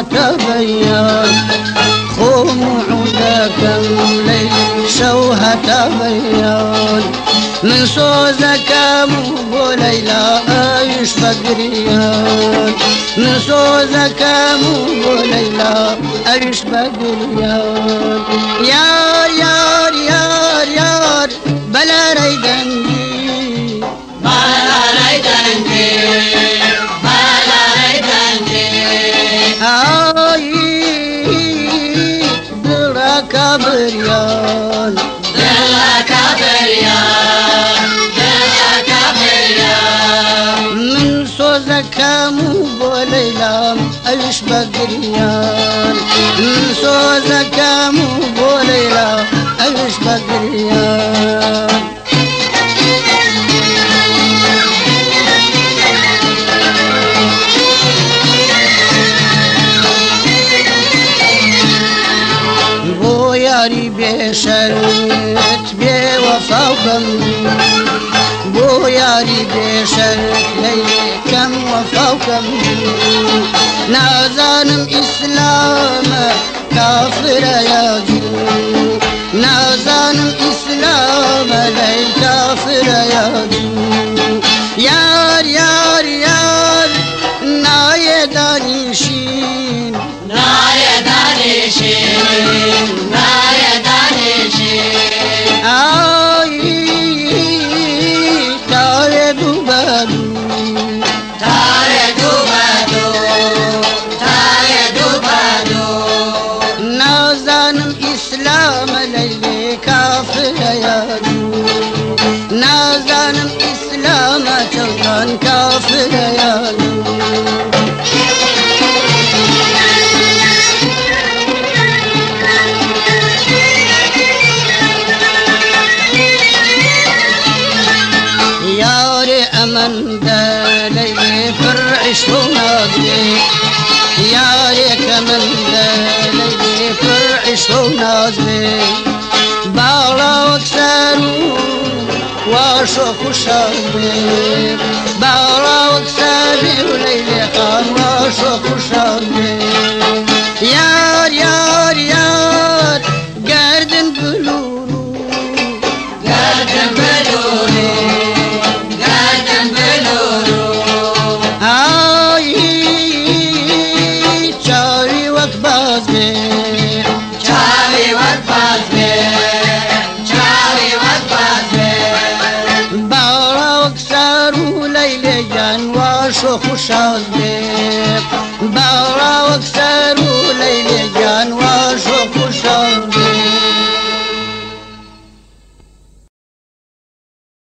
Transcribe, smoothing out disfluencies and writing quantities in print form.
هتبين خموعدكم ليل شو هتبين من سوزكم وليلى ايش بقريان من سوزكم وليلى ايش بقريان يار يار يار يار بلا ريدنجي بلا ريدنجي بلا ريدنجي هاي دلك بريان دلك بريان دلك بريان من سوزكم وليلى ايش بقريان من سوزكم وليلى ايش بقريان ياري بشرت بوفاكم بو ياري بشرت ليكم وفاكم نازانم إسلام كافر يا دين نازانم إسلام لي كافر يا دين يار يار يار نايدانيشين نايدانيشين نايدانيشين آي تاريدو بادو تاريدو بادو تاريدو بادو نازانم إسلام ليلي كافر يادو نازانم إسلام جوان كافر يادو أمن دالي فرع شوناضي يا ريك من دالي فرع شوناضي بالا وكسرو واشوخ شاضي بالا وكسري وليلي خان واشوخ شاضي يار يار يار قردن بلورو قردن بلورو شوخ شازده